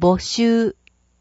募集。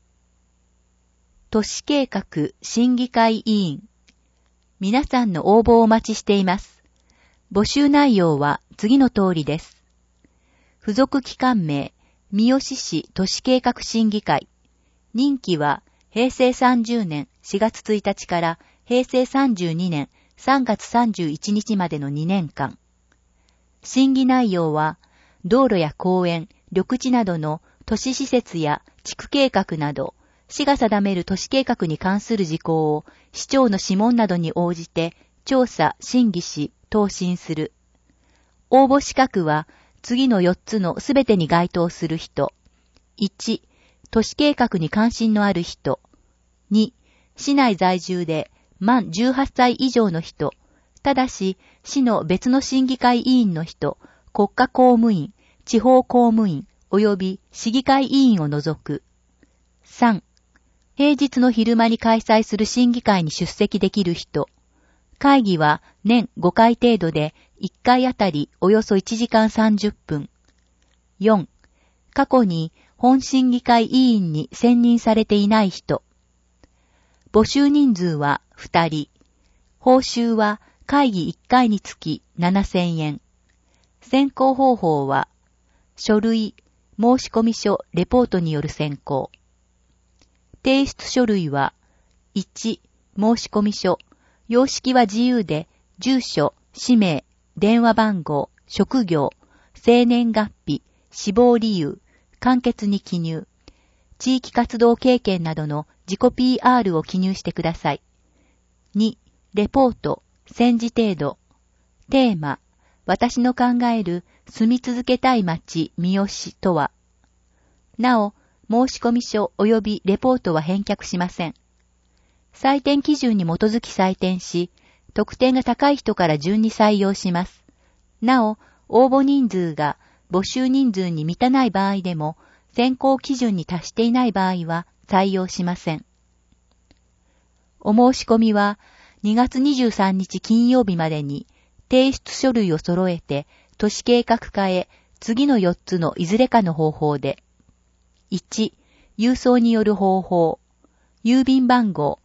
都市計画審議会委員。皆さんの応募をお待ちしています。募集内容は次の通りです。付属機関名、三好市都市計画審議会。任期は平成30年4月1日から平成32年3月31日までの2年間。審議内容は、道路や公園、緑地などの都市施設や地区計画など、市が定める都市計画に関する事項を市長の諮問などに応じて調査・審議し、答申する。応募資格は次の4つのすべてに該当する人。1、都市計画に関心のある人。2、市内在住で満18歳以上の人。ただし、市の別の審議会委員の人、国家公務員、地方公務員、及び市議会委員を除く。3、平日の昼間に開催する審議会に出席できる人。会議は年5回程度で1回あたりおよそ1時間30分。4、過去に本審議会委員に選任されていない人。募集人数は2人。報酬は会議1回につき7000円。選考方法は、書類、申込書、レポートによる選考。提出書類は、1、申込書。様式は自由で、住所、氏名、電話番号、職業、生年月日、死亡理由、簡潔に記入。地域活動経験などの自己 PR を記入してください。2、レポート、戦時程度。テーマ、私の考える住み続けたい町、三好とは。なお、申込書及びレポートは返却しません。採点基準に基づき採点し、得点が高い人から順に採用します。なお、応募人数が募集人数に満たない場合でも、選考基準に達していない場合は採用しません。お申し込みは2月23日金曜日までに提出書類を揃えて都市計画課へ次の4つのいずれかの方法で。1、郵送による方法。郵便番号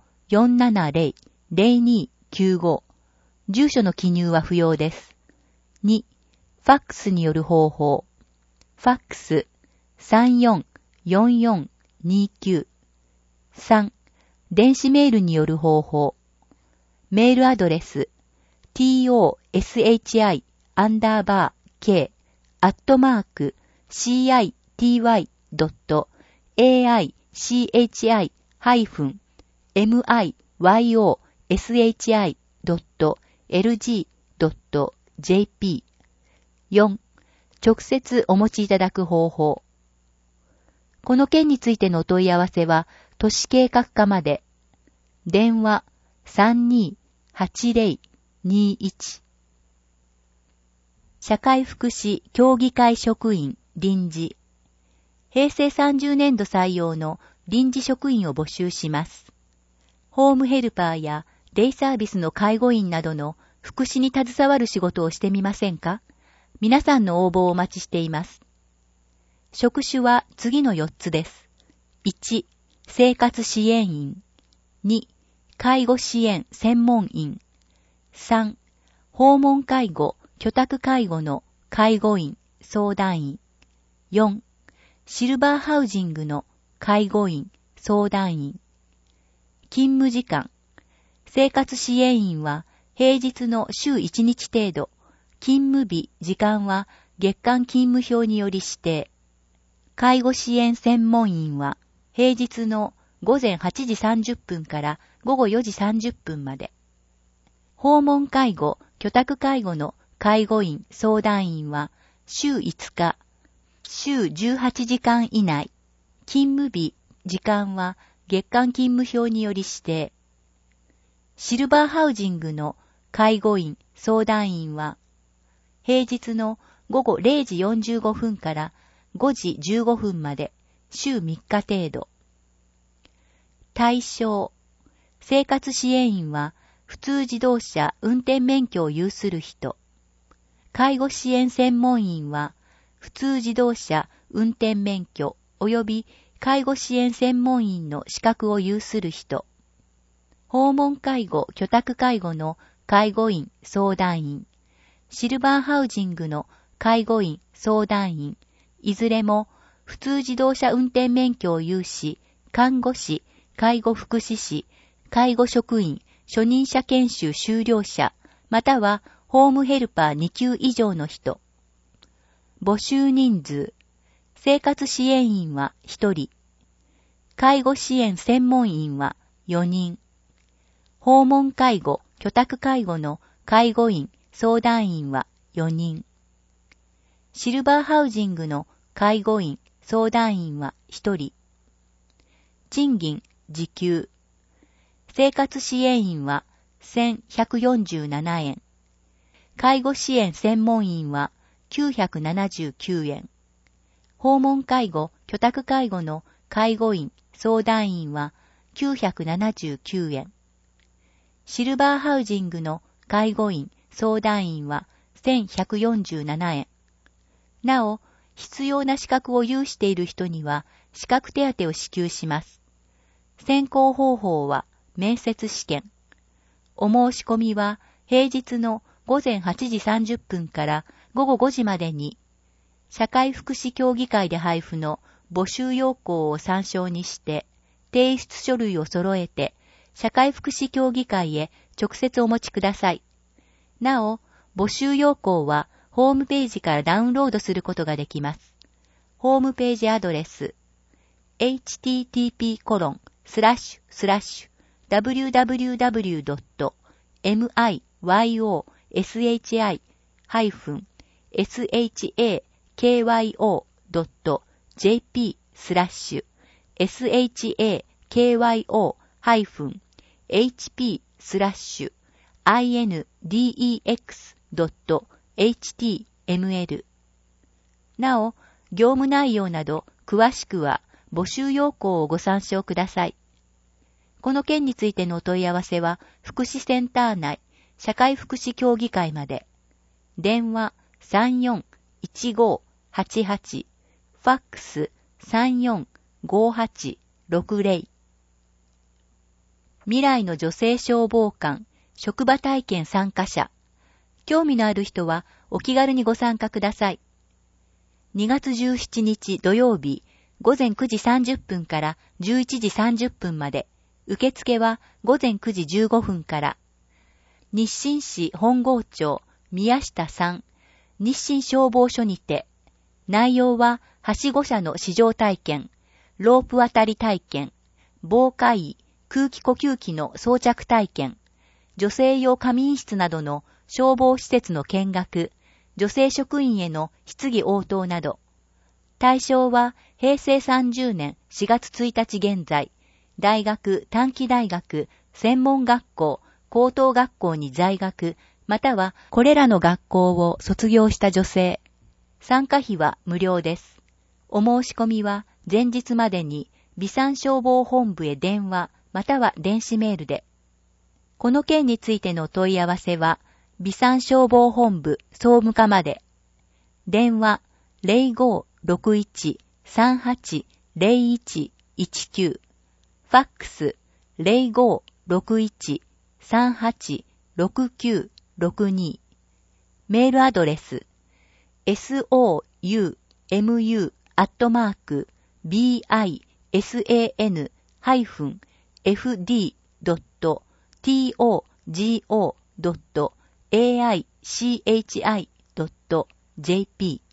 470-0295。住所の記入は不要です。2、ファックスによる方法。ファックス 344429。3、電子メールによる方法。メールアドレス toshi.k@mark.cityy.lg.jp。 4、直接お持ちいただく方法。この件についてのお問い合わせは、都市計画課まで。電話 328021。社会福祉協議会職員臨時。平成30年度採用の臨時職員を募集します。ホームヘルパーやデイサービスの介護員などの福祉に携わる仕事をしてみませんか？皆さんの応募をお待ちしています。職種は次の4つです。1、生活支援員。2、介護支援専門員。3、訪問介護、居宅介護の介護員、相談員。4、シルバーハウジングの介護員、相談員。勤務時間。生活支援員は平日の週1日程度。勤務日、時間は月間勤務表により指定。介護支援専門員は平日の午前8時30分から午後4時30分まで。訪問介護、居宅介護の介護員、相談員は週5日、週18時間以内。勤務日、時間は月間勤務表により指定。シルバーハウジングの介護員、相談員は平日の午後0時45分から5時15分まで、週3日程度。対象。生活支援員は、普通自動車運転免許を有する人。介護支援専門員は、普通自動車運転免許及び介護支援専門員の資格を有する人、訪問介護・居宅介護の介護員・相談員、シルバーハウジングの介護員・相談員、いずれも普通自動車運転免許を有し、看護師、介護福祉士、介護職員、初任者研修修了者、またはホームヘルパー2級以上の人。募集人数。生活支援員は1人。介護支援専門員は4人。訪問介護・居宅介護の介護員・相談員は4人。シルバーハウジングの介護員・相談員は1人。賃金・時給。生活支援員は1147円。介護支援専門員は979円。訪問介護・居宅介護の介護員・相談員は979円。シルバーハウジングの介護員・相談員は1147円。なお、必要な資格を有している人には資格手当を支給します。選考方法は面接試験。お申し込みは平日の午前8時30分から午後5時までに、社会福祉協議会で配布の募集要項を参照にして、提出書類を揃えて、社会福祉協議会へ直接お持ちください。なお、募集要項はホームページからダウンロードすることができます。ホームページアドレス、http://www.myoyo.jp/hykyo-index.html。 なお、業務内容など詳しくは募集要項をご参照ください。この件についてのお問い合わせは、福祉センター内、社会福祉協議会まで。電話34-1588、ファックス34-5860。未来の女性消防官、職場体験参加者。興味のある人はお気軽にご参加ください。2月17日土曜日、午前9時30分から11時30分まで。受付は午前9時15分から。日清市本郷町宮下3、日清消防署にて。内容は、はしご車の試乗体験、ロープ渡り体験、防火衣、空気呼吸器の装着体験、女性用仮眠室などの消防施設の見学、女性職員への質疑応答など。対象は、平成30年4月1日現在、大学、短期大学、専門学校、高等学校に在学、またはこれらの学校を卒業した女性。参加費は無料です。お申し込みは前日までに、備産消防本部へ電話、または電子メールで。この件についての問い合わせは、備産消防本部総務課まで。電話0561-380119。ファックス0561-386962。メールアドレス soumufd-bisan-fd.togi.jp。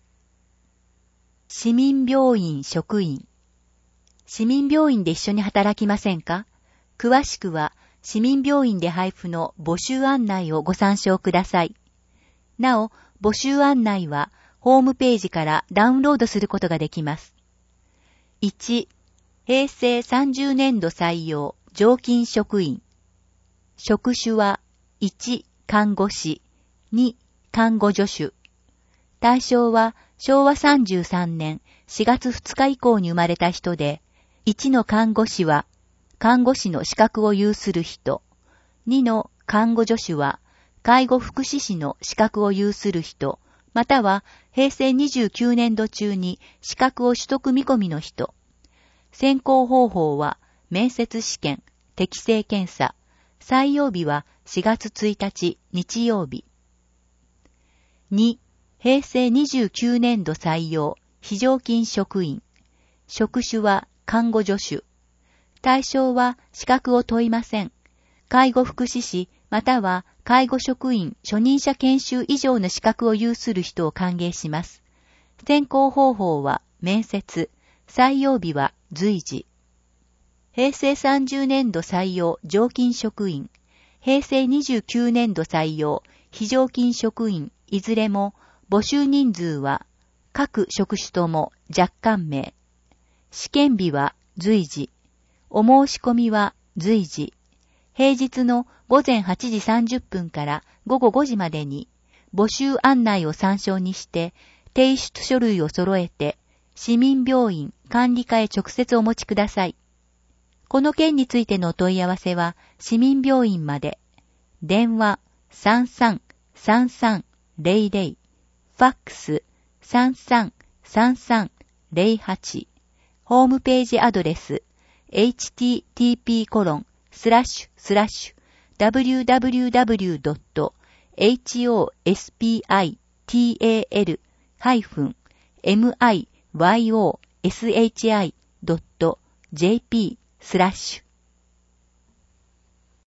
市民病院職員。市民病院で一緒に働きませんか？詳しくは市民病院で配布の募集案内をご参照ください。なお、募集案内はホームページからダウンロードすることができます。1、平成30年度採用常勤職員。職種は1、看護師、2、看護助手。対象は昭和33年4月2日以降に生まれた人で、1の看護師は看護師の資格を有する人、2の看護助手は介護福祉士の資格を有する人、または平成29年度中に資格を取得見込みの人、 選考方法は、面接試験、適性検査。採用日は4月1日日曜日。2、平成29年度採用、非常勤職員。職種は看護助手。対象は資格を問いません。介護福祉士または介護職員初任者研修以上の資格を有する人を歓迎します。選考方法は面接。採用日は随時。平成30年度採用常勤職員。平成29年度採用非常勤職員いずれも募集人数は各職種とも若干名。試験日は随時。お申し込みは随時。平日の午前8時30分から午後5時までに募集案内を参照にして提出書類を揃えて市民病院管理課へ直接お持ちください。この件についてのお問い合わせは市民病院まで。電話33-3300、ファックス33-3308、ホームページアドレスhttp://www.hospital-miyoshi.jp